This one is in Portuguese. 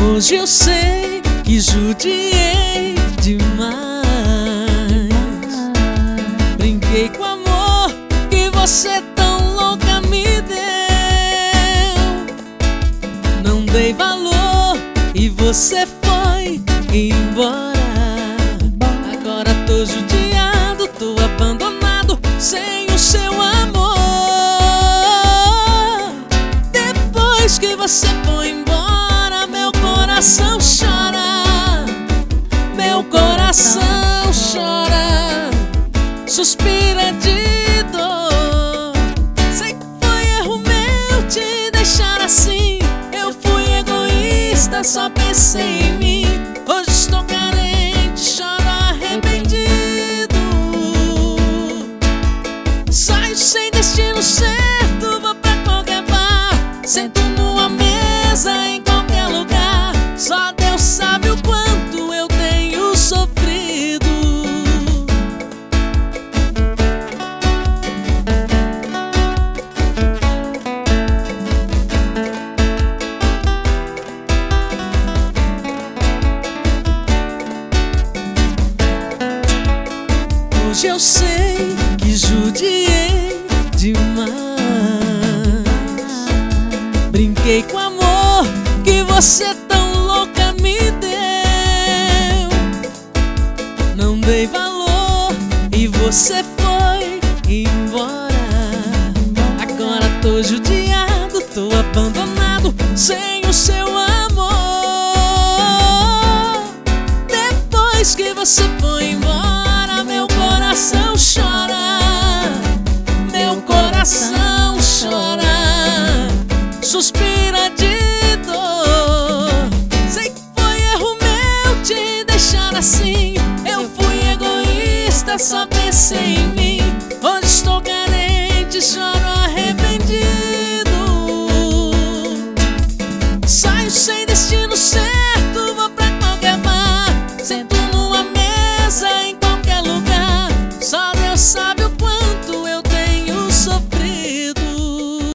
Hoje eu sei que judiei demais. Brinquei com o amor que você tão louca me deu. Não dei valor e você foi embora. Agora tô judiado, tô abandonado, sem o seu amor. Depois que você foi embora, meu coração chora. Meu coração chora, suspira de dor. Sei que foi erro meu te deixar assim. Eu fui egoísta, só pensei em mim. Hoje estou carente, choro arrependido. Saio sem destino certo, vou pra qualquer bar, sento numa mesa em qualquer lugar. Só Deus sabe o quanto eu tenho sofrido. Hoje eu sei que judiei demais. Brinquei com o amor que você tão louca me deu. Não dei valor e você foi embora. Agora tô judiado, tô abandonado, sem o seu amor. Depois que você foi embora, meu coração chora. Meu coração chora, suspira de dor. Sei que foi erro meu te deixar assim. Eu fui egoísta, só pensei em mim.